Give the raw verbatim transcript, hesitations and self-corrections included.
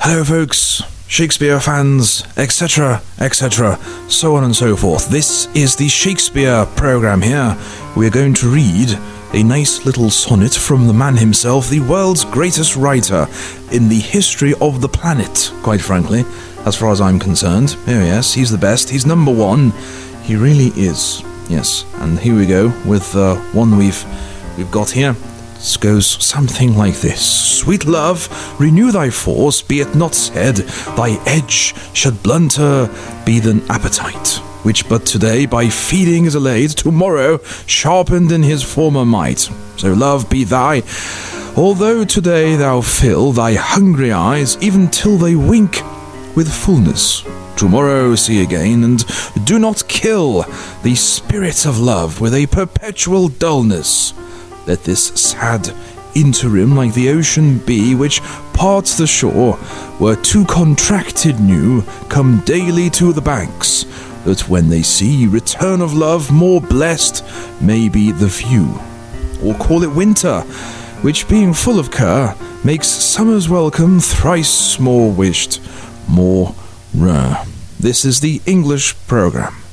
Hello folks, Shakespeare fans, et cetera, et cetera, so on and so forth. This is the Shakespeare program here. We're going to read a nice little sonnet from the man himself, the world's greatest writer in the history of the planet, quite frankly, as far as I'm concerned. Oh yes, he's the best, he's number one. He really is. Yes, and here we go with uh, one we've we've got here. It goes something like this. Sweet love, renew thy force, be it not said, thy edge should blunter be than appetite, which but today by feeding is allayed, tomorrow sharpened in his former might. So love be thy, although today thou fill thy hungry eyes, even till they wink with fullness. Tomorrow see again, and do not kill the spirit of love with a perpetual dullness. Let this sad interim, like the ocean be, which parts the shore, where two contracted new come daily to the banks, that when they see return of love, more blessed may be the view. Or call it winter, which being full of care, makes summer's welcome thrice more wished, more rare. This is the English program.